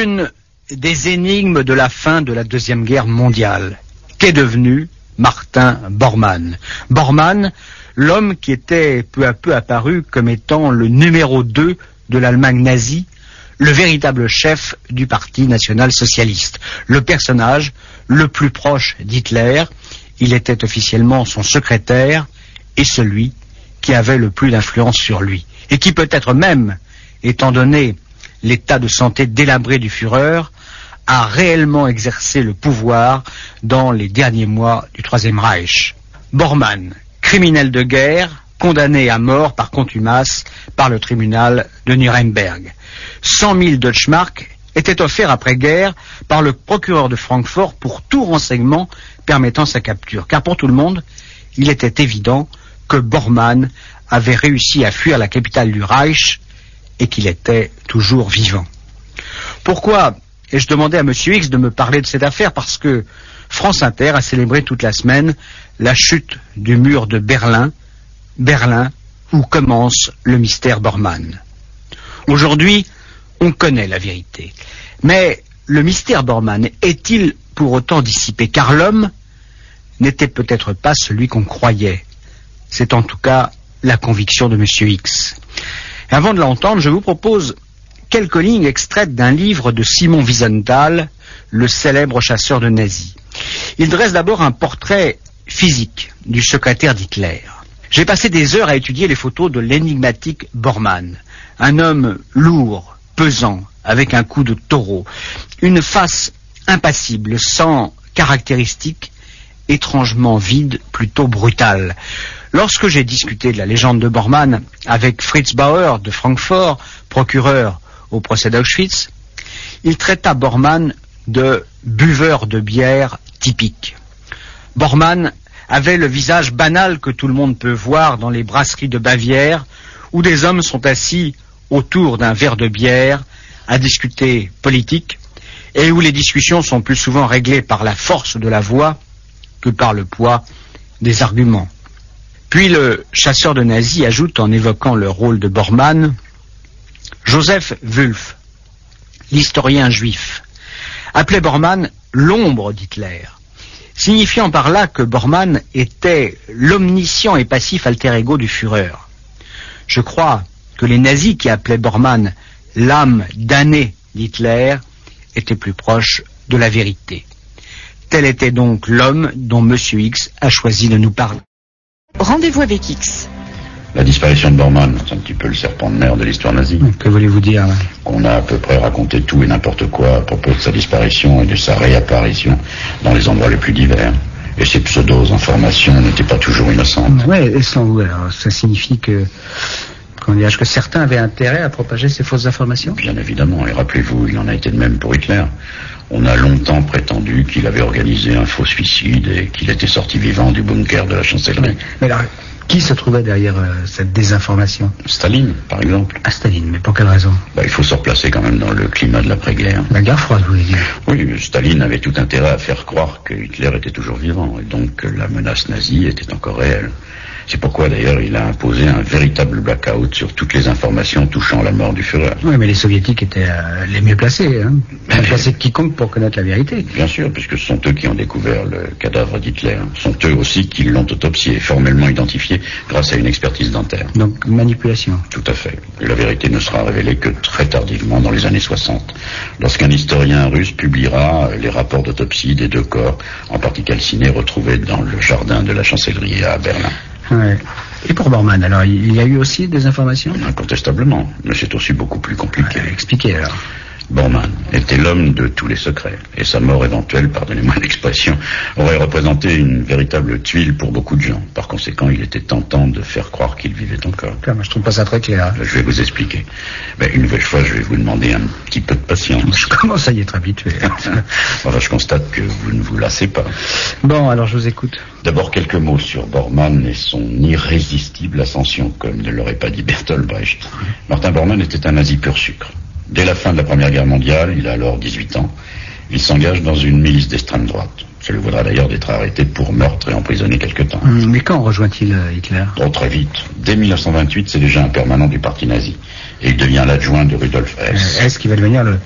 l'une des énigmes de la fin de la Deuxième Guerre mondiale. Qu'est devenu Martin Bormann? Bormann, l'homme qui était peu à peu apparu comme étant le numéro 2 de l'Allemagne nazie, le véritable chef du Parti national-socialiste, le personnage le plus proche d'Hitler. Il était officiellement son secrétaire et celui qui avait le plus d'influence sur lui, et qui peut-être même, étant donné l'état de santé délabré du Führer, a réellement exercé le pouvoir dans les derniers mois du Troisième Reich. Bormann, criminel de guerre, condamné à mort par contumace par le tribunal de Nuremberg. 100 000 Deutschmark étaient offerts après-guerre par le procureur de Francfort pour tout renseignement permettant sa capture. Car pour tout le monde, il était évident que Bormann avait réussi à fuir la capitale du Reich et qu'il était toujours vivant. Pourquoi ai-je demandé à M. X de me parler de cette affaire? Parce que France Inter a célébré toute la semaine la chute du mur de Berlin, où commence le mystère Bormann. Aujourd'hui, on connaît la vérité. Mais le mystère Bormann est-il pour autant dissipé? Car l'homme n'était peut-être pas celui qu'on croyait. C'est en tout cas la conviction de M. X. Et avant de l'entendre, je vous propose quelques lignes extraites d'un livre de Simon Wiesenthal, le célèbre chasseur de nazis. Il dresse d'abord un portrait physique du secrétaire d'Hitler. J'ai passé des heures à étudier les photos de l'énigmatique Bormann. Un homme lourd, pesant, avec un cou de taureau, une face impassible, sans caractéristiques, étrangement vide, plutôt brutale. Lorsque j'ai discuté de la légende de Bormann avec Fritz Bauer de Francfort, procureur au procès d'Auschwitz, il traita Bormann de buveur de bière typique. Bormann avait le visage banal que tout le monde peut voir dans les brasseries de Bavière, où des hommes sont assis autour d'un verre de bière à discuter politique, et où les discussions sont plus souvent réglées par la force de la voix que par le poids des arguments. Puis le chasseur de nazis ajoute, en évoquant le rôle de Bormann, Joseph Wulff, l'historien juif, appelait Bormann l'ombre d'Hitler, signifiant par là que Bormann était l'omniscient et passif alter ego du Führer. Je crois que les nazis qui appelaient Bormann l'âme damnée d'Hitler étaient plus proches de la vérité. Tel était donc l'homme dont M. X a choisi de nous parler. Rendez-vous avec X. La disparition de Bormann, c'est un petit peu le serpent de mer de l'histoire nazie. Que voulez-vous dire? On a à peu près raconté tout et n'importe quoi à propos de sa disparition et de sa réapparition dans les endroits les plus divers. Et ces pseudo-informations n'étaient pas toujours innocentes. Oui, et sans vous, alors ça signifie que certains avaient intérêt à propager ces fausses informations? Bien évidemment, et rappelez-vous, il en a été de même pour Hitler. On a longtemps prétendu qu'il avait organisé un faux suicide et qu'il était sorti vivant du bunker de la chancellerie. Mais là, qui se trouvait derrière cette désinformation? Staline, par exemple. Ah, Staline, mais pour quelle raison? Il faut se replacer quand même dans le climat de l'après-guerre. La guerre froide, vous voulez dire? Oui, Staline avait tout intérêt à faire croire que Hitler était toujours vivant, et donc que la menace nazie était encore réelle. C'est pourquoi d'ailleurs il a imposé un véritable blackout sur toutes les informations touchant la mort du Führer. Oui, mais les soviétiques étaient les mieux placés, hein. Mieux placés que quiconque pour connaître la vérité. Bien sûr, puisque ce sont eux qui ont découvert le cadavre d'Hitler. Ce sont eux aussi qui l'ont autopsié, formellement identifié grâce à une expertise dentaire. Donc manipulation. Tout à fait. Et la vérité ne sera révélée que très tardivement, dans les années 60, lorsqu'un historien russe publiera les rapports d'autopsie des deux corps, en partie calcinés, retrouvés dans le jardin de la chancellerie à Berlin. Ouais. Et pour Bormann, alors, il y a eu aussi des informations? Incontestablement, mais c'est aussi beaucoup plus compliqué. Expliquez alors. Bormann était l'homme de tous les secrets, et sa mort éventuelle, pardonnez-moi l'expression, aurait représenté une véritable tuile pour beaucoup de gens. Par conséquent, il était tentant de faire croire qu'il vivait encore. Moi, je trouve pas ça très clair. Je vais vous expliquer. Une nouvelle fois, je vais vous demander un petit peu de patience. Je commence à y être habitué. Je constate que vous ne vous lassez pas. Bon, alors je vous écoute. D'abord, quelques mots sur Bormann et son irrésistible ascension, comme ne l'aurait pas dit Bertolt Brecht. Martin Bormann était un nazi pur sucre. Dès la fin de la Première Guerre mondiale, il a alors 18 ans, il s'engage dans une milice d'extrême droite. Ça lui vaudra d'ailleurs d'être arrêté pour meurtre et emprisonné quelque temps. Mais quand rejoint-il Hitler? Très vite. Dès 1928, c'est déjà un permanent du parti nazi. Et il devient l'adjoint de Rudolf Hess. Hess qui va devenir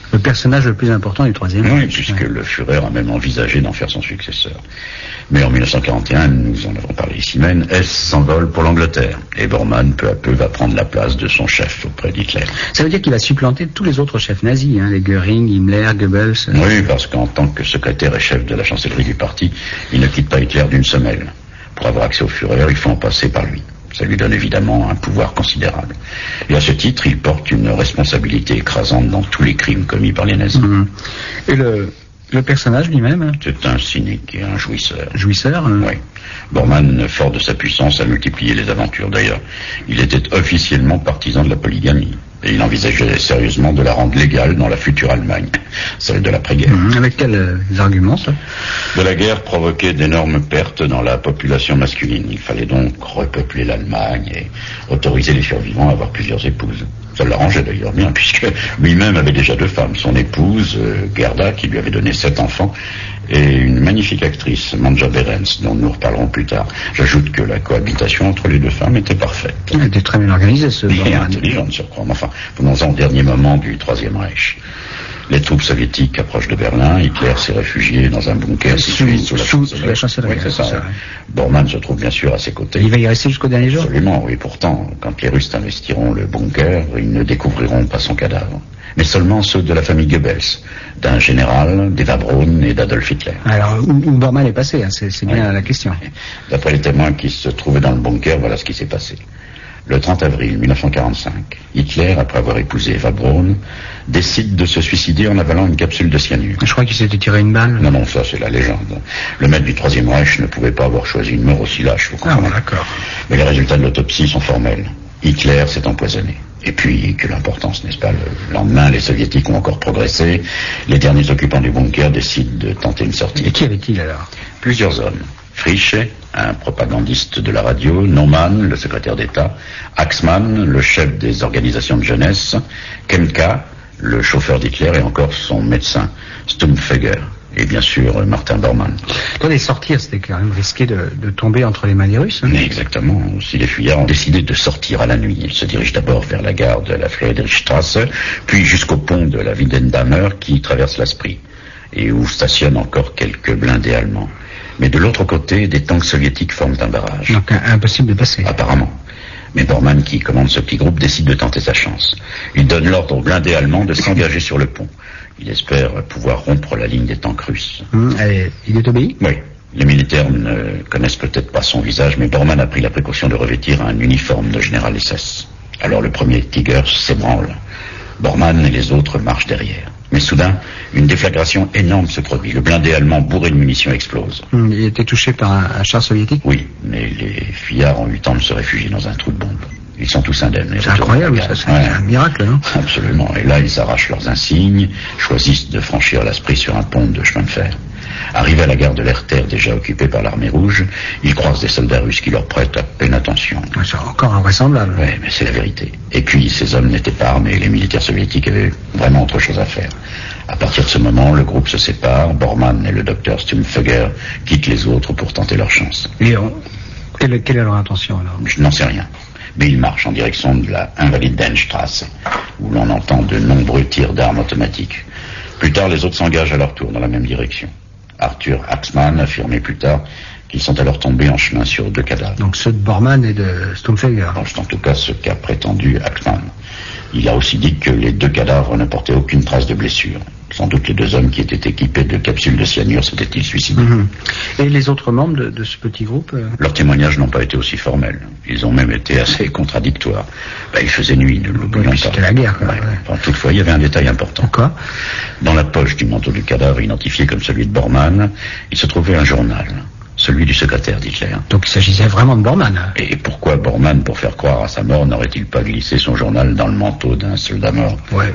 Le personnage le plus important du Troisième Reich. Reich. Oui, puisque le Führer a même envisagé d'en faire son successeur. Mais en 1941, nous en avons parlé ici même, Hess s'envole pour l'Angleterre. Et Bormann, peu à peu, va prendre la place de son chef auprès d'Hitler. Ça veut dire qu'il va supplanter tous les autres chefs nazis, les Göring, Himmler, Goebbels. Oui, parce qu'en tant que secrétaire et chef de la chancellerie du parti, il ne quitte pas Hitler d'une semelle. Pour avoir accès au Führer, il faut en passer par lui. Ça lui donne évidemment un pouvoir considérable. Et à ce titre, il porte une responsabilité écrasante dans tous les crimes commis par les nazis. Et le personnage lui-même? C'est un cynique et un jouisseur. Jouisseur? Oui. Bormann, fort de sa puissance, a multiplié les aventures. D'ailleurs, il était officiellement partisan de la polygamie. Et il envisageait sérieusement de la rendre légale dans la future Allemagne, celle de l'après-guerre. Avec quels arguments, ça? De la guerre provoquait d'énormes pertes dans la population masculine. Il fallait donc repeupler l'Allemagne et autoriser les survivants à avoir plusieurs épouses. Ça l'arrangeait d'ailleurs bien, puisque lui-même avait déjà 2 femmes. Son épouse, Gerda, qui lui avait donné 7 enfants, et une magnifique actrice, Manja Behrens, dont nous reparlerons plus tard. J'ajoute que la cohabitation entre les 2 femmes était parfaite. Elle était très bien organisée, ce Et intelligente, surcroît. Enfin, venons-en au dernier moment du Troisième Reich. Les troupes soviétiques approchent de Berlin. Hitler s'est réfugié dans un bunker situé sous la chancellerie. Oui, c'est ça. Bormann se trouve bien sûr à ses côtés. Il va y rester jusqu'au dernier jour? Absolument, oui. Pourtant, quand les Russes investiront le bunker, ils ne découvriront pas son cadavre, mais seulement ceux de la famille Goebbels, d'un général, d'Eva Braun et d'Adolf Hitler. Alors, où Bormann est passé, c'est bien la question. D'après les témoins qui se trouvaient dans le bunker, voilà ce qui s'est passé. Le 30 avril 1945, Hitler, après avoir épousé Eva Braun, décide de se suicider en avalant une capsule de cyanure. Je crois qu'il s'était tiré une balle. Non, ça c'est la légende. Le maître du Troisième Reich ne pouvait pas avoir choisi une mort aussi lâche, vous comprenez. D'accord. Mais les résultats de l'autopsie sont formels. Hitler s'est empoisonné. Et puis, quelle importance, n'est-ce pas? Le lendemain, les soviétiques ont encore progressé. Les derniers occupants du bunker décident de tenter une sortie. Et qui avait-il alors? Plusieurs hommes. Frisch, un propagandiste de la radio, Naumann, le secrétaire d'État, Axmann, le chef des organisations de jeunesse, Kemka, le chauffeur d'Hitler et encore son médecin, Stumpfegger, et bien sûr Martin Bormann. Attendez, sortir, c'était quand même risqué de tomber entre les mains des Russes. Mais exactement. Si les fuyards ont décidé de sortir à la nuit, ils se dirigent d'abord vers la gare de la Friedrichstrasse, puis jusqu'au pont de la Wiedendamer qui traverse la Spree, et où stationnent encore quelques blindés allemands. Mais de l'autre côté, des tanks soviétiques forment un barrage. Donc impossible de passer. Apparemment. Mais Bormann, qui commande ce petit groupe, décide de tenter sa chance. Il donne l'ordre aux blindés allemands de s'engager sur le pont. Il espère pouvoir rompre la ligne des tanks russes. Il est obéi? Oui. Les militaires ne connaissent peut-être pas son visage, mais Bormann a pris la précaution de revêtir un uniforme de général SS. Alors le premier Tiger s'ébranle. Bormann et les autres marchent derrière. Mais soudain, une déflagration énorme se produit. Le blindé allemand bourré de munitions explose. Il était touché par un char soviétique? Oui, mais les fuyards ont eu le temps de se réfugier dans un trou de bombe. Ils sont tous indemnes. C'est incroyable, ça, c'est un miracle, non? Absolument. Et là, ils arrachent leurs insignes, choisissent de franchir la Spree sur un pont de chemin de fer. Arrivés à la gare de l'Erter, déjà occupée par l'armée rouge, ils croisent des soldats russes qui leur prêtent à peine attention. C'est encore invraisemblable. Oui, mais c'est la vérité. Et puis, ces hommes n'étaient pas armés, les militaires soviétiques avaient vraiment autre chose à faire. À partir de ce moment, le groupe se sépare, Bormann et le docteur Stumpfegger quittent les autres pour tenter leur chance. Et quelle est leur intention, alors? Je n'en sais rien. Mais ils marchent en direction de la Invalidenstrasse, où l'on entend de nombreux tirs d'armes automatiques. Plus tard, les autres s'engagent à leur tour dans la même direction. Arthur Axmann affirmait plus tard qu'ils sont alors tombés en chemin sur 2 cadavres. Donc ceux de Bormann et de Stumpfegger. C'est en tout cas ce qu'a prétendu Axmann. Il a aussi dit que les 2 cadavres ne portaient aucune trace de blessure. Sans doute les 2 hommes qui étaient équipés de capsules de cyanure s'étaient-ils suicidés. Et les autres membres de ce petit groupe Leurs témoignages n'ont pas été aussi formels. Ils ont même été assez contradictoires. Il faisait nuit, ne l'oublions pas. C'était la guerre, quoi. Toutefois, il y avait un détail important. Quoi? Dans la poche du manteau du cadavre, identifié comme celui de Bormann, il se trouvait un journal. Celui du secrétaire d'Hitler. Donc il s'agissait vraiment de Bormann. Et pourquoi Bormann, pour faire croire à sa mort, n'aurait-il pas glissé son journal dans le manteau d'un soldat mort? Ouais.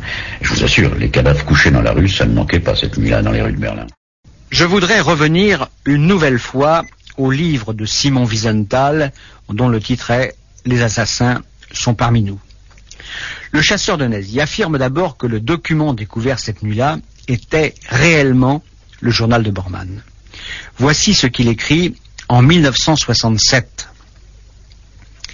Je vous assure, les cadavres couchés dans la rue, ça ne manquait pas cette nuit-là dans les rues de Berlin. Je voudrais revenir une nouvelle fois au livre de Simon Wiesenthal, dont le titre est « Les assassins sont parmi nous ». Le chasseur de nazis affirme d'abord que le document découvert cette nuit-là était réellement le journal de Bormann. Voici ce qu'il écrit en 1967.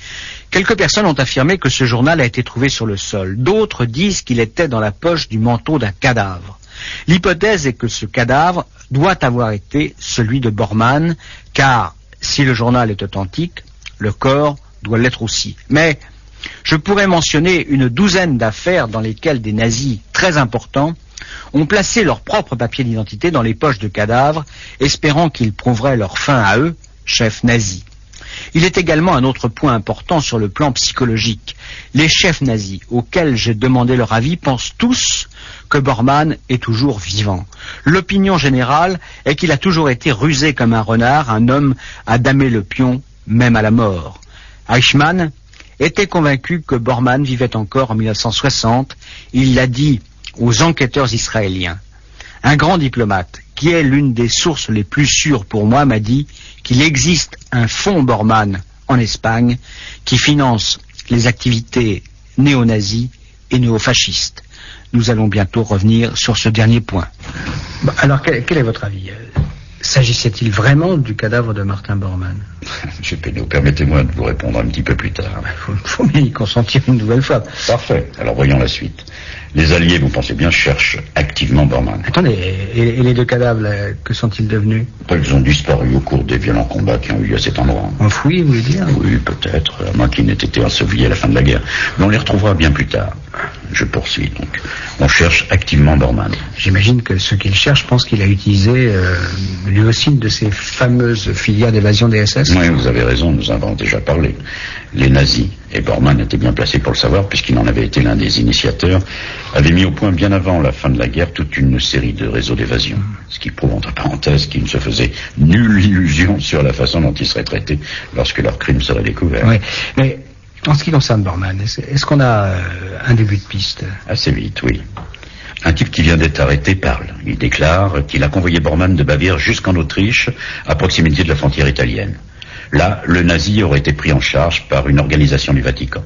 Quelques personnes ont affirmé que ce journal a été trouvé sur le sol. D'autres disent qu'il était dans la poche du manteau d'un cadavre. L'hypothèse est que ce cadavre doit avoir été celui de Bormann, car si le journal est authentique, le corps doit l'être aussi. Mais je pourrais mentionner une douzaine d'affaires dans lesquelles des nazis très importants ont placé leurs propres papiers d'identité dans les poches de cadavres, espérant qu'ils prouveraient leur fin à eux, chefs nazis. Il est également un autre point important sur le plan psychologique. Les chefs nazis auxquels j'ai demandé leur avis pensent tous que Bormann est toujours vivant. L'opinion générale est qu'il a toujours été rusé comme un renard, un homme à damer le pion, même à la mort. Eichmann était convaincu que Bormann vivait encore en 1960. Il l'a dit aux enquêteurs israéliens. Un grand diplomate, qui est l'une des sources les plus sûres pour moi, m'a dit qu'il existe un fonds Bormann en Espagne qui finance les activités néo-nazis et néo-fascistes. Nous allons bientôt revenir sur ce dernier point. Alors, quel est votre avis ? S'agissait-il vraiment du cadavre de Martin Bormann ? Monsieur Pénaud, permettez-moi de vous répondre un petit peu plus tard. Faut bien y consentir une nouvelle fois. Parfait. Alors voyons la suite. Les Alliés, vous pensez bien, cherchent activement Bormann. Attendez, et les deux cadavres, là, que sont-ils devenus ? Ils ont disparu au cours des violents combats qui ont eu lieu à cet endroit. Enfouis, vous voulez dire ? Oui, peut-être, à moins qu'ils n'aient été ensevelis à la fin de la guerre. Mais on les retrouvera bien plus tard. Je poursuis donc. On cherche activement Bormann. J'imagine que ceux qui le cherchent pensent qu'il a utilisé lui aussi une de ces fameuses filières d'évasion des SS. Oui, vous avez raison, nous en avons déjà parlé. Les nazis, et Bormann était bien placé pour le savoir puisqu'il en avait été l'un des initiateurs, avaient mis au point bien avant la fin de la guerre toute une série de réseaux d'évasion. Ce qui prouve entre parenthèses qu'ils ne se faisaient nulle illusion sur la façon dont ils seraient traités lorsque leur crime serait découvert. Oui, mais en ce qui concerne Bormann, est-ce qu'on a un début de piste ? Assez vite, oui. Un type qui vient d'être arrêté parle. Il déclare qu'il a convoyé Bormann de Bavière jusqu'en Autriche, à proximité de la frontière italienne. Là, le nazi aurait été pris en charge par une organisation du Vatican.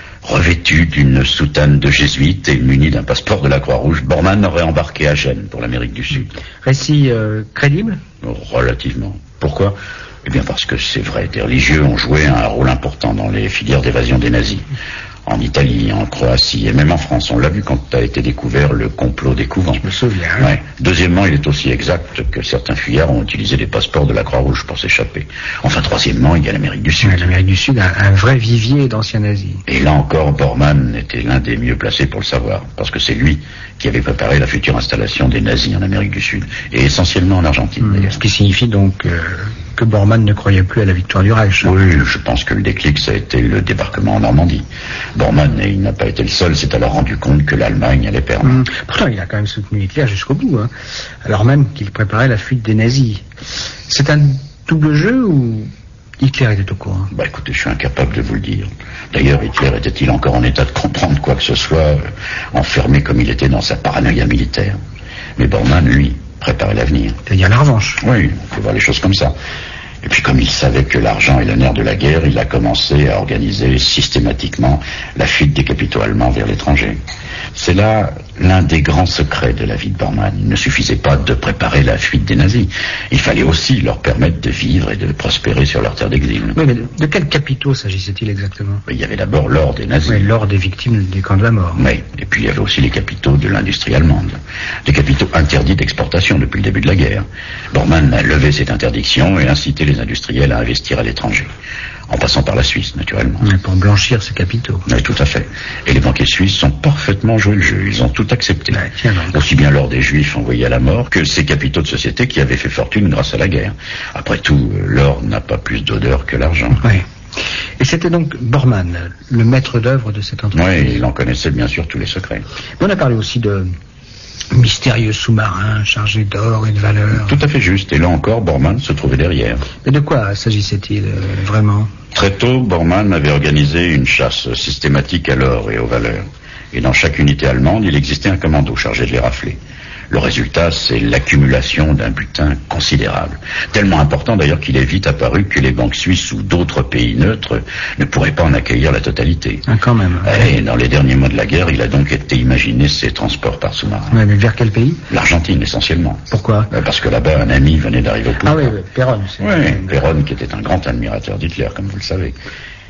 Revêtu d'une soutane de jésuite et muni d'un passeport de la Croix-Rouge, Bormann aurait embarqué à Gênes pour l'Amérique du Sud. Récit crédible ? Relativement. Pourquoi ? Eh bien parce que c'est vrai, des religieux ont joué un rôle important dans les filières d'évasion des nazis. En Italie, en Croatie et même en France. On l'a vu quand a été découvert le complot des couvents. Je me souviens. Ouais. Deuxièmement, il est aussi exact que certains fuyards ont utilisé des passeports de la Croix-Rouge pour s'échapper. Enfin, troisièmement, il y a l'Amérique du Sud. Ouais, l'Amérique du Sud, un vrai vivier d'anciens nazis. Et là encore, Bormann était l'un des mieux placés pour le savoir, parce que c'est lui qui avait préparé la future installation des nazis en Amérique du Sud, et essentiellement en Argentine d'ailleurs. Ce qui signifie donc que Bormann ne croyait plus à la victoire du Reich. Oui, je pense que le déclic, ça a été le débarquement en Normandie. Bormann, et il n'a pas été le seul, s'est alors rendu compte que l'Allemagne allait perdre. Pourtant, il a quand même soutenu Hitler jusqu'au bout, alors même qu'il préparait la fuite des nazis. C'est un double jeu ou Hitler était au courant ? Écoutez, je suis incapable de vous le dire. D'ailleurs, Hitler était-il encore en état de comprendre quoi que ce soit, enfermé comme il était dans sa paranoïa militaire ? Mais Bormann, lui, préparait l'avenir. C'est-à-dire la revanche. Oui, il faut voir les choses comme ça. Et puis comme il savait que l'argent est le nerf de la guerre, il a commencé à organiser systématiquement la fuite des capitaux allemands vers l'étranger. C'est là l'un des grands secrets de la vie de Bormann. Il ne suffisait pas de préparer la fuite des nazis. Il fallait aussi leur permettre de vivre et de prospérer sur leur terre d'exil. Oui, mais de quels capitaux s'agissait-il exactement ? Il y avait d'abord l'or des nazis. Oui, l'or des victimes des camps de la mort. Oui, et puis il y avait aussi les capitaux de l'industrie allemande. Des capitaux interdits d'exportation depuis le début de la guerre. Bormann a levé cette interdiction et incité les industriels à investir à l'étranger. En passant par la Suisse, naturellement. Mais pour blanchir ces capitaux. Oui, tout à fait. Et les banquiers suisses ont parfaitement joué le jeu. Ils ont tout accepté. Aussi bien l'or des Juifs envoyés à la mort que ces capitaux de société qui avaient fait fortune grâce à la guerre. Après tout, l'or n'a pas plus d'odeur que l'argent. Oui. Et c'était donc Bormann, le maître d'œuvre de cette entreprise. Oui, il en connaissait bien sûr tous les secrets. On a parlé aussi de mystérieux sous-marin chargé d'or et de valeur. Tout à fait juste. Et là encore, Bormann se trouvait derrière. Mais de quoi s'agissait-il vraiment ? Très tôt, Bormann avait organisé une chasse systématique à l'or et aux valeurs. Et dans chaque unité allemande, il existait un commando chargé de les rafler. Le résultat, c'est l'accumulation d'un butin considérable. Tellement important d'ailleurs qu'il est vite apparu que les banques suisses ou d'autres pays neutres ne pourraient pas en accueillir la totalité. Quand même. Et dans les derniers mois de la guerre, il a donc été imaginé ces transports par sous-marin. Mais vers quel pays ? L'Argentine essentiellement. Pourquoi ? Parce que là-bas, un ami venait d'arriver au pouvoir. Ah oui, Péronne. Oui, Péronne qui était un grand admirateur d'Hitler, comme vous le savez.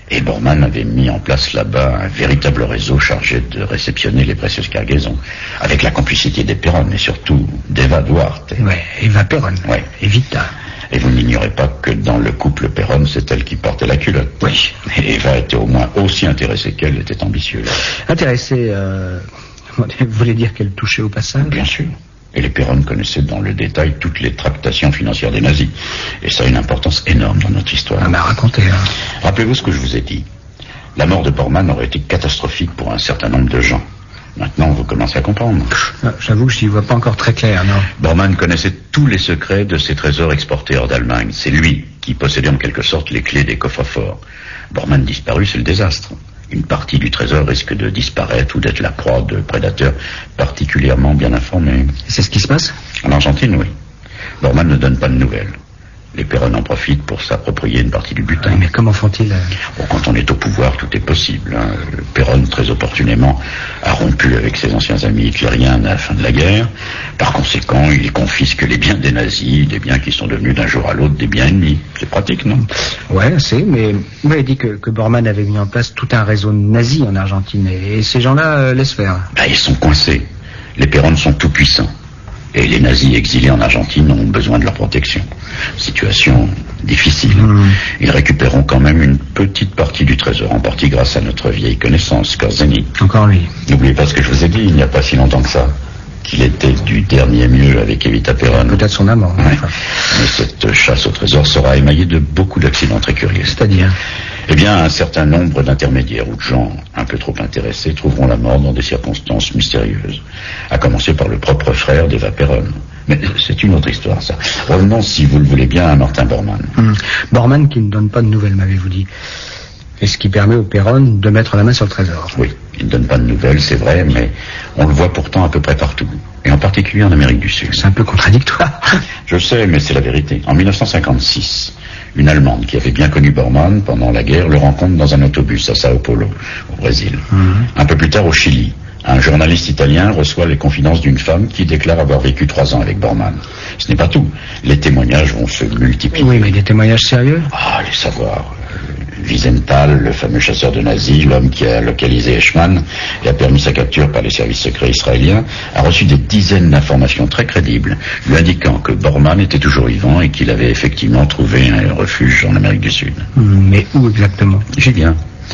Et Bormann avait mis en place là-bas un véritable réseau chargé de réceptionner les précieuses cargaisons, avec la complicité des Perón et surtout d'Eva Duarte. Ouais, Eva Perón. Ouais. Evita. Et vous n'ignorez pas que dans le couple Perón, c'est elle qui portait la culotte. Oui. Et Eva était au moins aussi intéressée qu'elle était ambitieuse. Intéressée, vous voulez dire qu'elle touchait au passage? Bien sûr. Et les Perón connaissaient dans le détail toutes les tractations financières des nazis. Et ça a une importance énorme dans notre histoire. Ah bah racontez. Hein. Rappelez-vous ce que je vous ai dit. La mort de Bormann aurait été catastrophique pour un certain nombre de gens. Maintenant, vous commencez à comprendre. J'avoue que je n'y vois pas encore très clair, non. Bormann connaissait tous les secrets de ses trésors exportés hors d'Allemagne. C'est lui qui possédait en quelque sorte les clés des coffres-forts. Bormann disparu, c'est le désastre. Une partie du trésor risque de disparaître ou d'être la proie de prédateurs particulièrement bien informés. C'est ce qui se passe? En Argentine, oui. Bormann ne donne pas de nouvelles. Les Perón en profitent pour s'approprier une partie du butin. Oui, mais comment font-ils? Bon, quand on est au pouvoir, tout est possible. Hein. Perón, très opportunément, a rompu avec ses anciens amis hitlériens à la fin de la guerre. Par conséquent, il confisque les biens des nazis, des biens qui sont devenus d'un jour à l'autre des biens ennemis. C'est pratique, non? Ouais, c'est, mais vous m'avez dit que Bormann avait mis en place tout un réseau nazi en Argentine, et ces gens-là laissent faire. Bah, ils sont coincés. Les Perón sont tout puissants. Et les nazis exilés en Argentine ont besoin de leur protection. Situation difficile. Ils récupéreront quand même une petite partie du trésor, en partie grâce à notre vieille connaissance, Scorzeni. Encore lui. N'oubliez pas ce que je vous ai dit, il n'y a pas si longtemps que ça, qu'il était du dernier mieux avec Evita Perón. Peut-être son amant. Ouais. Enfin. Mais cette chasse au trésor sera émaillée de beaucoup d'accidents très curieux. C'est-à-dire? Eh bien, un certain nombre d'intermédiaires ou de gens un peu trop intéressés trouveront la mort dans des circonstances mystérieuses. À commencer par le propre frère d'Eva Perón. Mais c'est une autre histoire, ça. Revenons, si vous le voulez bien, à Martin Bormann. Bormann qui ne donne pas de nouvelles, m'avez-vous dit. Et ce qui permet au Perón de mettre la main sur le trésor. Oui, il ne donne pas de nouvelles, c'est vrai, mais on le voit pourtant à peu près partout. Et en particulier en Amérique du Sud. C'est un peu contradictoire. Je sais, mais c'est la vérité. En 1956, une Allemande qui avait bien connu Bormann pendant la guerre le rencontre dans un autobus à Sao Paulo, au Brésil. Un peu plus tard, au Chili, un journaliste italien reçoit les confidences d'une femme qui déclare avoir vécu 3 ans avec Bormann. Ce n'est pas tout. Les témoignages vont se multiplier. Oui, mais des témoignages sérieux? Ah, les savoir. Wiesenthal, le fameux chasseur de nazis, l'homme qui a localisé Eichmann et a permis sa capture par les services secrets israéliens, a reçu des dizaines d'informations très crédibles, lui indiquant que Bormann était toujours vivant et qu'il avait effectivement trouvé un refuge en Amérique du Sud. Mais où exactement? J'y viens.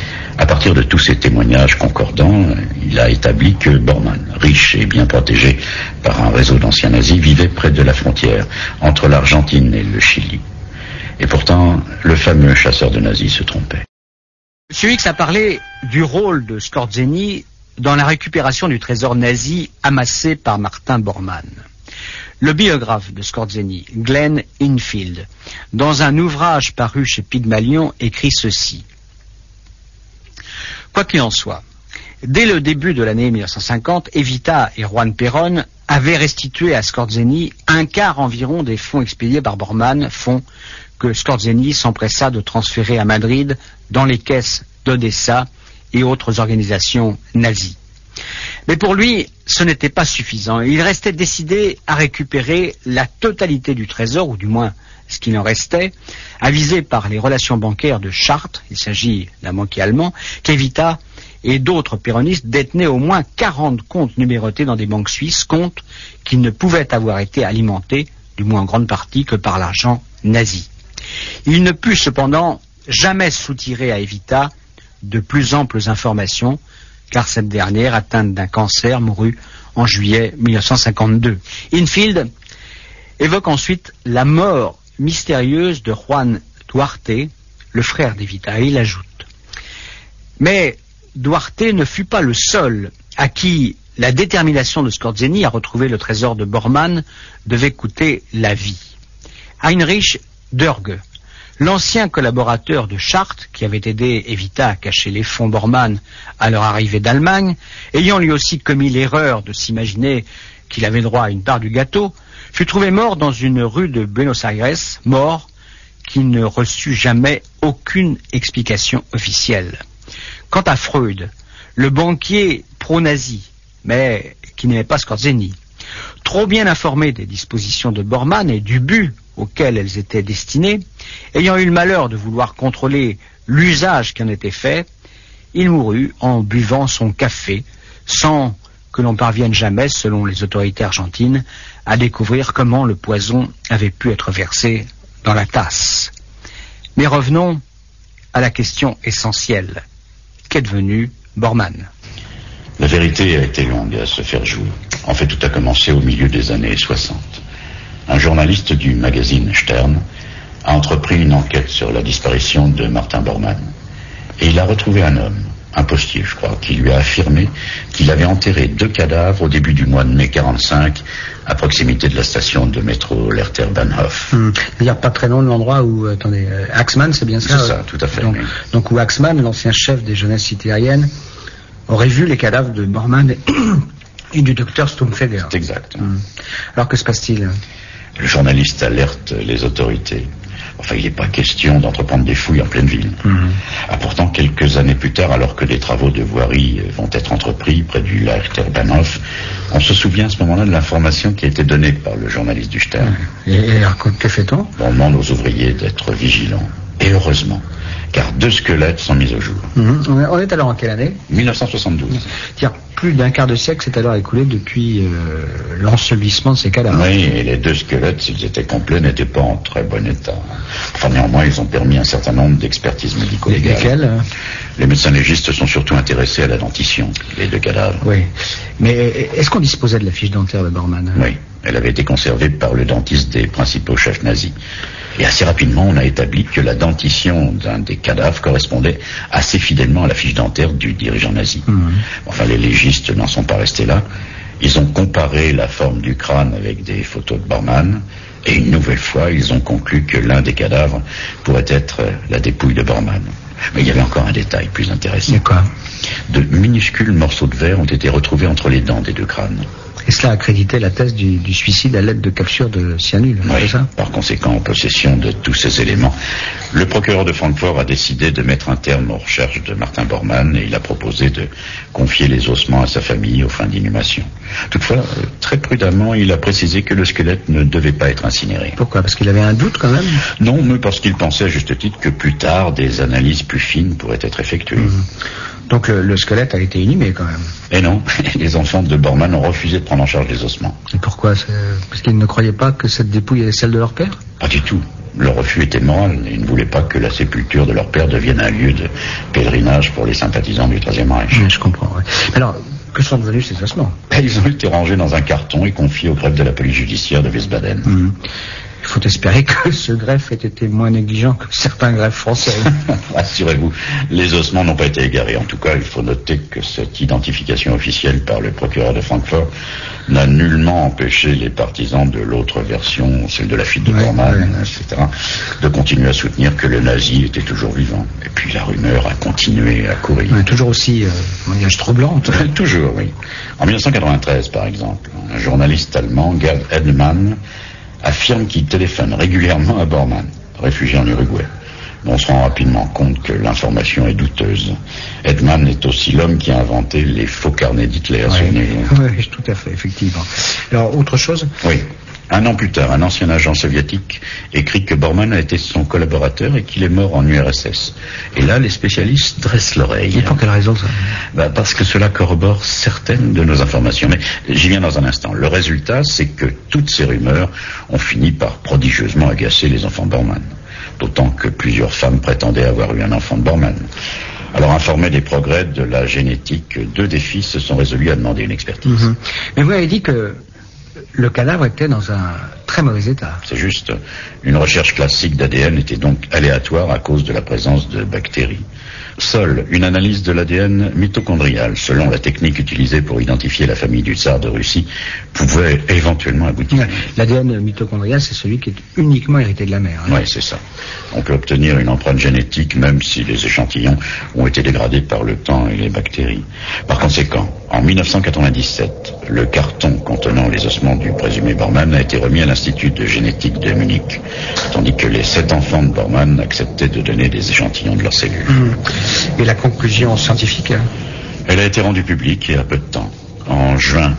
À partir de tous ces témoignages concordants, il a établi que Bormann, riche et bien protégé par un réseau d'anciens nazis, vivait près de la frontière entre l'Argentine et le Chili. Et pourtant, le fameux chasseur de nazis se trompait. M. X a parlé du rôle de Scorzeni dans la récupération du trésor nazi amassé par Martin Bormann. Le biographe de Scorzeni, Glenn Infield, dans un ouvrage paru chez Pygmalion, écrit ceci. Quoi qu'il en soit, dès le début de l'année 1950, Evita et Juan Perón avaient restitué à Scorzeni un quart environ des fonds expédiés par Bormann, fonds que Scorzeni s'empressa de transférer à Madrid dans les caisses d'Odessa et autres organisations nazies. Mais pour lui, ce n'était pas suffisant. Il restait décidé à récupérer la totalité du trésor, ou du moins ce qu'il en restait, avisé par les relations bancaires de Chartres, il s'agit d'un banquier allemand, qu'Evita et d'autres péronistes détenaient au moins 40 comptes numérotés dans des banques suisses, comptes qui ne pouvaient avoir été alimentés, du moins en grande partie, que par l'argent nazi. Il ne put cependant jamais soutirer à Evita de plus amples informations, car cette dernière, atteinte d'un cancer, mourut en juillet 1952. Infield évoque ensuite la mort mystérieuse de Juan Duarte, le frère d'Evita, et il ajoute. Mais Duarte ne fut pas le seul à qui la détermination de Scorzeni à retrouver le trésor de Bormann devait coûter la vie. Heinrich Dörge, l'ancien collaborateur de Chartres, qui avait aidé Evita à cacher les fonds Bormann à leur arrivée d'Allemagne, ayant lui aussi commis l'erreur de s'imaginer qu'il avait droit à une part du gâteau, fut trouvé mort dans une rue de Buenos Aires, mort qui ne reçut jamais aucune explication officielle. Quant à Freud, le banquier pro-nazi, mais qui n'aimait pas Scorzeni, trop bien informé des dispositions de Bormann et du but auquel elles étaient destinées, Ayant eu le malheur de vouloir contrôler l'usage qui en était fait, il mourut en buvant son café, sans que l'on parvienne jamais, selon les autorités argentines, à découvrir comment le poison avait pu être versé dans la tasse. Mais revenons à la question essentielle. Qu'est devenu Bormann ? La vérité a été longue à se faire jour. En fait, tout a commencé au milieu des années 60. Un journaliste du magazine Stern a entrepris une enquête sur la disparition de Martin Bormann. Et il a retrouvé un homme, un postier, je crois, qui lui a affirmé qu'il avait enterré 2 cadavres au début du mois de mai 45, à proximité de la station de métro Lehrter-Bahnhof. Il n'y a pas très loin de l'endroit où, Axmann, c'est bien ça? C'est ça, tout à fait. Donc où Axmann, l'ancien chef des jeunesses hitlériennes, aurait vu les cadavres de Bormann et du docteur Stumpfegger. C'est exact. Alors que se passe-t-il? Le journaliste alerte les autorités. Enfin, il n'est pas question d'entreprendre des fouilles en pleine ville. Pourtant, quelques années plus tard, alors que des travaux de voirie vont être entrepris près du Lehrter-Bahnhof, on se souvient à ce moment-là de l'information qui a été donnée par le journaliste du Stern. Et que fait-on? On demande aux ouvriers d'être vigilants. Et heureusement, car 2 squelettes sont mis au jour. On est alors en quelle année? 1972. C'est-à-dire plus d'un quart de siècle s'est alors écoulé depuis l'ensevelissement de ces cadavres. Oui, et les 2 squelettes, s'ils étaient complets, n'étaient pas en très bon état. Enfin, néanmoins, ils ont permis un certain nombre d'expertises médico-légales. Lesquelles? Les médecins légistes sont surtout intéressés à la dentition, les 2 cadavres. Oui. Mais est-ce qu'on disposait de la fiche dentaire de Bormann? Oui, elle avait été conservée par le dentiste des principaux chefs nazis. Et assez rapidement, on a établi que la dentition d'un des cadavres correspondait assez fidèlement à la fiche dentaire du dirigeant nazi. Enfin, les légistes n'en sont pas restés là. Ils ont comparé la forme du crâne avec des photos de Bormann, et une nouvelle fois, ils ont conclu que l'un des cadavres pourrait être la dépouille de Bormann. Mais il y avait encore un détail plus intéressant. C'est quoi? De minuscules morceaux de verre ont été retrouvés entre les dents des 2 crânes. Et cela accréditait la thèse du suicide à l'aide de capsule de cyanure, oui, c'est ça? Par conséquent, en possession de tous ces éléments, le procureur de Francfort a décidé de mettre un terme aux recherches de Martin Bormann et il a proposé de confier les ossements à sa famille aux fins d'inhumation. Toutefois, très prudemment, il a précisé que le squelette ne devait pas être incinéré. Pourquoi? Parce qu'il avait un doute quand même? Non, mais parce qu'il pensait à juste titre que plus tard, des analyses plus fines pourraient être effectuées. Donc le squelette a été inhumé quand même. Et non, les enfants de Bormann ont refusé de prendre en charge les ossements. Et pourquoi? Parce qu'ils ne croyaient pas que cette dépouille est celle de leur père? Pas du tout. Le refus était moral et ils ne voulaient pas que la sépulture de leur père devienne un lieu de pèlerinage pour les sympathisants du Troisième Reich. Oui, je comprends. Ouais. Alors, que sont devenus ces ossements? Ils ont été rangés dans un carton et confiés au greffe de la police judiciaire de Wiesbaden. Il faut espérer que ce greffe ait été moins négligent que certains greffes français. Rassurez-vous, les ossements n'ont pas été égarés. En tout cas, il faut noter que cette identification officielle par le procureur de Francfort n'a nullement empêché les partisans de l'autre version, celle de la fuite de Bormann, etc., de continuer à soutenir que le nazi était toujours vivant. Et puis la rumeur a continué à courir. Toujours aussi, troublante. Toujours, oui. En 1993, par exemple, un journaliste allemand, Gerd Edelmann, affirme qu'il téléphone régulièrement à Bormann, réfugié en Uruguay. Mais on se rend rapidement compte que l'information est douteuse. Edman est aussi l'homme qui a inventé les faux carnets d'Hitler. Oui, tout à fait, effectivement. Alors, autre chose? Oui. Un an plus tard, un ancien agent soviétique écrit que Bormann a été son collaborateur et qu'il est mort en URSS. Et là, les spécialistes dressent l'oreille. Et pour quelle raison ça? Parce que cela corrobore certaines de nos informations. Mais j'y viens dans un instant. Le résultat, c'est que toutes ces rumeurs ont fini par prodigieusement agacer les enfants de Bormann. D'autant que plusieurs femmes prétendaient avoir eu un enfant de Bormann. Alors, informés des progrès de la génétique, 2 des fils se sont résolus à demander une expertise. Mais vous avez dit que le cadavre était dans un très mauvais état. C'est juste. Une recherche classique d'ADN était donc aléatoire à cause de la présence de bactéries. Seule une analyse de l'ADN mitochondrial, selon la technique utilisée pour identifier la famille du tsar de Russie, pouvait éventuellement aboutir. L'ADN mitochondrial, c'est celui qui est uniquement hérité de la mère. Oui, c'est ça. On peut obtenir une empreinte génétique même si les échantillons ont été dégradés par le temps et les bactéries. Par conséquent, en 1997, le carton contenant les ossements du présumé Bormann a été remis à l'Institut de génétique de Munich, tandis que les 7 enfants de Bormann acceptaient de donner des échantillons de leurs cellules. Et la conclusion scientifique? Elle a été rendue publique il y a peu de temps. En juin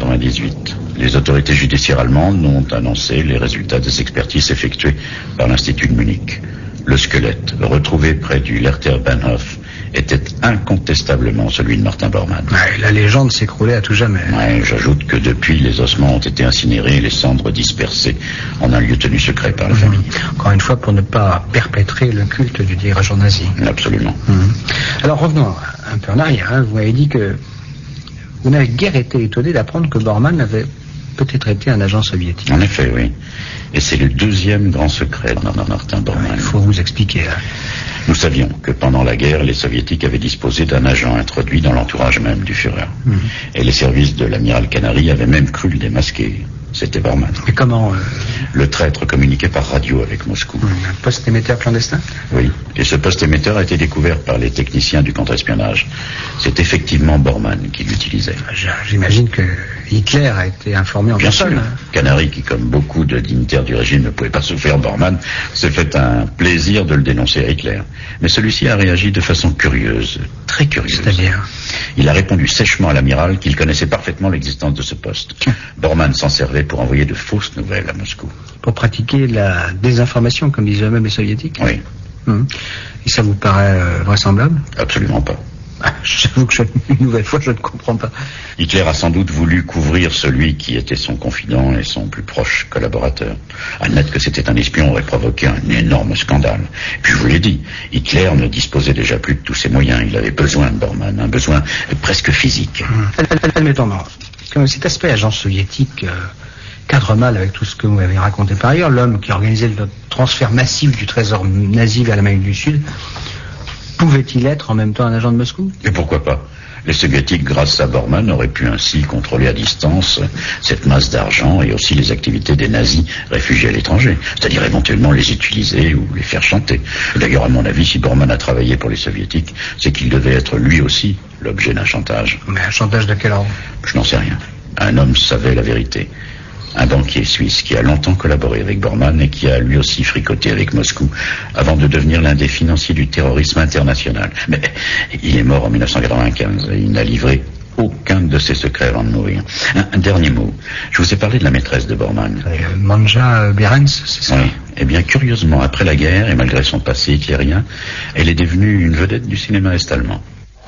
1998, les autorités judiciaires allemandes ont annoncé les résultats des expertises effectuées par l'Institut de Munich. Le squelette, retrouvé près du Lerter-Bahnhof, était incontestablement celui de Martin Bormann. Ouais, la légende s'écroulait à tout jamais. Ouais, j'ajoute que depuis, les ossements ont été incinérés et les cendres dispersées en un lieu tenu secret par la famille. Encore une fois, pour ne pas perpétrer le culte du dirigeant nazi. Absolument. Alors revenons un peu en arrière. Hein. Vous m'avez dit que vous n'avez guère été étonné d'apprendre que Bormann avait peut-être été un agent soviétique. En effet, oui. Et c'est le deuxième grand secret de Martin Bormann. Il faut vous expliquer. Là. Nous savions que pendant la guerre, les soviétiques avaient disposé d'un agent introduit dans l'entourage même du Führer. Et les services de l'amiral Canary avaient même cru le démasquer. C'était Bormann. Et comment Le traître communiquait par radio avec Moscou. Un poste émetteur clandestin? Oui, et ce poste émetteur a été découvert par les techniciens du contre-espionnage. C'est effectivement Bormann qui l'utilisait. J'imagine que Hitler a été informé en Bien sûr. personne. Canary, qui comme beaucoup de dignitaires du régime ne pouvait pas souffrir Bormann, s'est fait un plaisir de le dénoncer à Hitler. Mais celui-ci a réagi de façon curieuse, très curieuse. C'est-à-dire? Il a répondu sèchement à l'amiral qu'il connaissait parfaitement l'existence de ce poste. Bormann s'en servait pour envoyer de fausses nouvelles à Moscou. Pour pratiquer la désinformation, comme disent eux-mêmes les soviétiques? Oui. Et ça vous paraît vraisemblable? Absolument pas. J'avoue que une nouvelle fois, je ne comprends pas. Hitler a sans doute voulu couvrir celui qui était son confident et son plus proche collaborateur. Admettre que c'était un espion aurait provoqué un énorme scandale. Puis je vous l'ai dit, Hitler ne disposait déjà plus de tous ses moyens. Il avait besoin de Bormann, un besoin presque physique. Admettons, comme cet aspect agent soviétique cadre mal avec tout ce que vous m'avez raconté par ailleurs, l'homme qui organisait le transfert massif du trésor nazi vers l'Amérique du Sud, pouvait-il être en même temps un agent de Moscou? Et pourquoi pas? Les soviétiques, grâce à Bormann, auraient pu ainsi contrôler à distance cette masse d'argent et aussi les activités des nazis réfugiés à l'étranger, c'est-à-dire éventuellement les utiliser ou les faire chanter. D'ailleurs, à mon avis, si Bormann a travaillé pour les soviétiques, c'est qu'il devait être lui aussi l'objet d'un chantage. Mais un chantage de quel ordre? Je n'en sais rien. Un homme savait la vérité. Un banquier suisse qui a longtemps collaboré avec Bormann et qui a lui aussi fricoté avec Moscou avant de devenir l'un des financiers du terrorisme international. Mais il est mort en 1995 et il n'a livré aucun de ses secrets avant de mourir. Un dernier mot. Je vous ai parlé de la maîtresse de Bormann. Manja Behrens, c'est ça? Oui. Eh bien, curieusement, après la guerre et malgré son passé hitlérien, elle est devenue une vedette du cinéma est-allemand.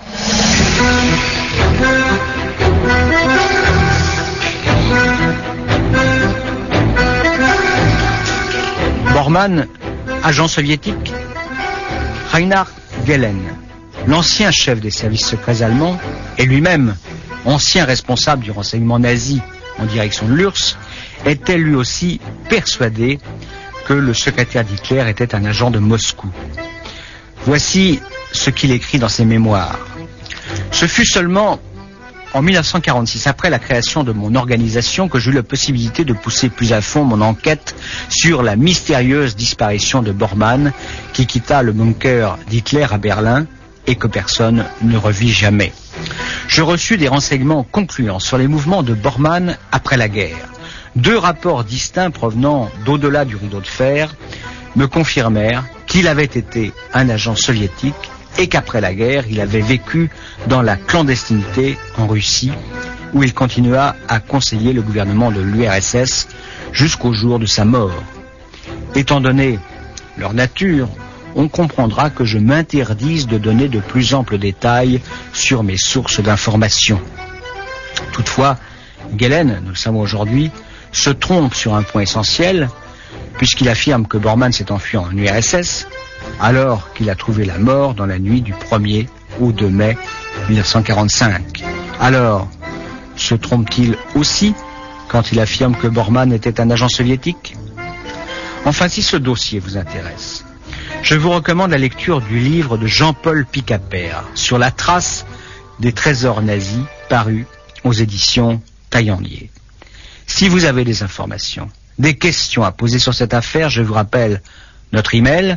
Bormann, agent soviétique. Reinhard Gehlen, l'ancien chef des services secrets allemands et lui-même ancien responsable du renseignement nazi en direction de l'URSS, était lui aussi persuadé que le secrétaire d'Hitler était un agent de Moscou. Voici ce qu'il écrit dans ses mémoires. Ce fut seulement en 1946, après la création de mon organisation, que j'eus la possibilité de pousser plus à fond mon enquête sur la mystérieuse disparition de Bormann, qui quitta le bunker d'Hitler à Berlin et que personne ne revit jamais. Je reçus des renseignements concluants sur les mouvements de Bormann après la guerre. 2 rapports distincts provenant d'au-delà du rideau de fer me confirmèrent qu'il avait été un agent soviétique et qu'après la guerre, il avait vécu dans la clandestinité en Russie, où il continua à conseiller le gouvernement de l'URSS jusqu'au jour de sa mort. Étant donné leur nature, on comprendra que je m'interdise de donner de plus amples détails sur mes sources d'information. Toutefois, Gehlen, nous le savons aujourd'hui, se trompe sur un point essentiel, puisqu'il affirme que Bormann s'est enfui en URSS, alors qu'il a trouvé la mort dans la nuit du 1er au 2 mai 1945. Alors, se trompe-t-il aussi quand il affirme que Bormann était un agent soviétique? Enfin, si ce dossier vous intéresse, je vous recommande la lecture du livre de Jean-Paul Picapert sur la trace des trésors nazis paru aux éditions Taillandier. Si vous avez des informations, des questions à poser sur cette affaire, je vous rappelle notre email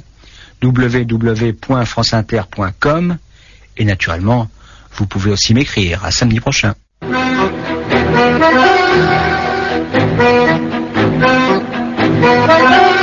www.franceinter.com et naturellement, vous pouvez aussi m'écrire. À samedi prochain. Thank you.